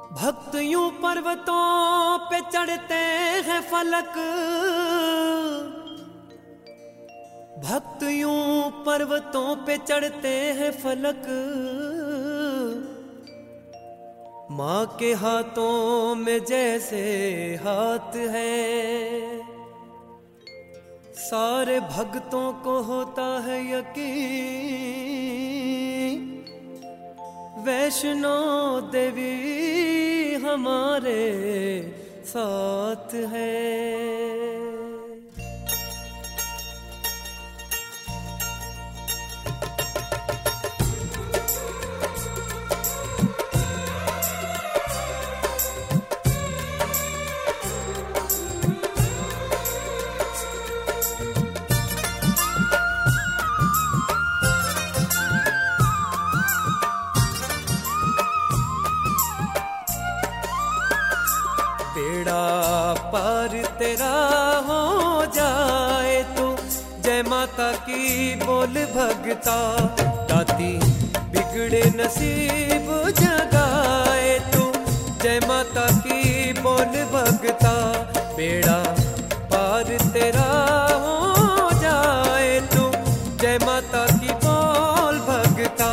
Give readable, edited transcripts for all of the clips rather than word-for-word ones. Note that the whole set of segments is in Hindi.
भक्त यूं पर्वतों पे चढ़ते हैं फलक, भक्त यूं पर्वतों पे चढ़ते हैं फलक। माँ के हाथों में जैसे हाथ है, सारे भक्तों को होता है यकीन, वैष्णो देवी हमारे साथ है। बेड़ा पार तेरा हो जाए तो जय माता की बोल भगता, दाती बिगड़े नसीब जगाए तो जय माता की बोल भगता। बेड़ा पार तेरा हो जाए तो जय माता की बोल भगता।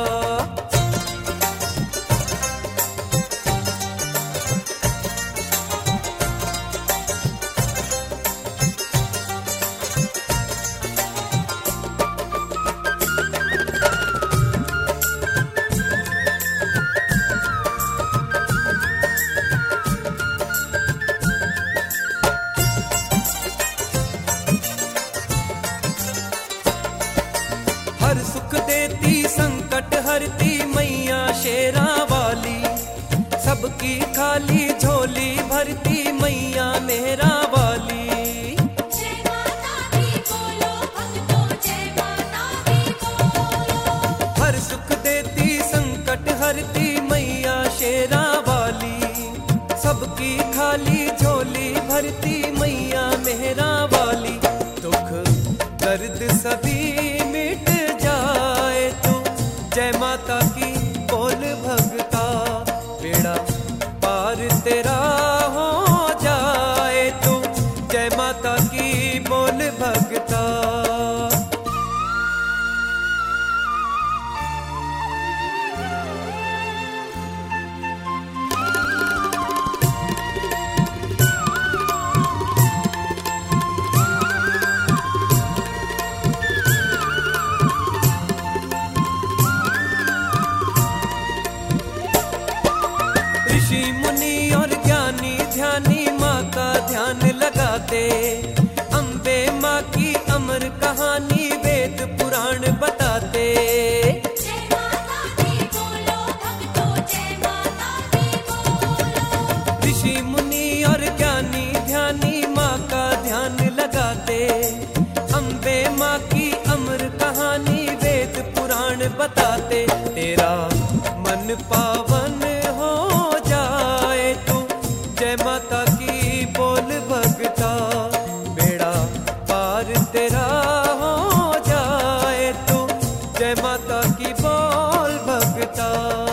हर सुख देती संकट हरती मैया शेरा वाली, सबकी खाली झोली भरती मैया मेहरा वाली। जय माता दी बोलो भक्तों, जय माता दी बोलो। हर सुख देती संकट हरती मैया शेरा वाली, सबकी खाली झोली भरती मैया मेहरा वाली। दुख दर्द सभी मिट जाए तो जय माता की बोल भगता। बेड़ा पार तेरा हो जाए तो जय माता की बोल भगता। ऋषि मुनि और ज्ञानी ध्यानी माँ का ध्यान लगाते, अम्बे माँ की अमर कहानी वेद पुराण बताते। जय माता दी बोलो भक्तों, जय माता दी बोलो। ऋषि मुनि और ज्ञानी ध्यानी माँ का ध्यान लगाते, अम्बे माँ की अमर कहानी वेद पुराण बताते। तेरा मन पावन हो जाए तो जय माता की बोल भगता। बेड़ा पार तेरा हो जाए तो जय माता की बोल भगता।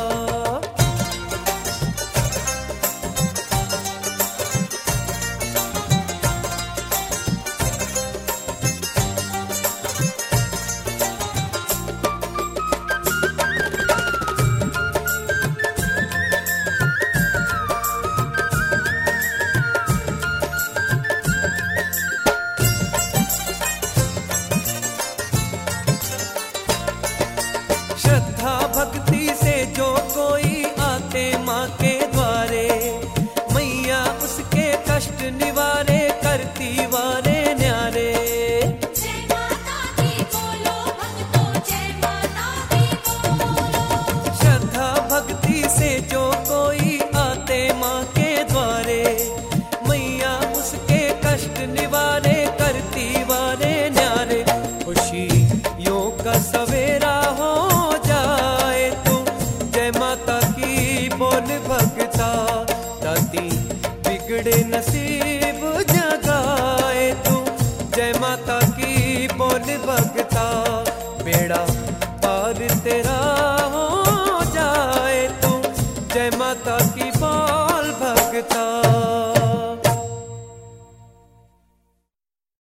श्रद्धा भक्ति से जो कोई आते माँ के द्वारे, मैया उसके कष्ट निवारे करती वारे न्यारे। जय माता दी बोलो भक्तों, जय माता दी बोलो। श्रद्धा भक्ति से जो कोई आते माँ के द्वारे, मैया उसके कष्ट निवारे करती वारे न्यारे। खुशियों का सवेरा हो जाए तो जय माता की बोल भगता, दाती बिगड़े नसीब जगाए तो जय माता की बोल भगता। बेड़ा पार तेरा हो जाए तो जय माता की बोल भगता।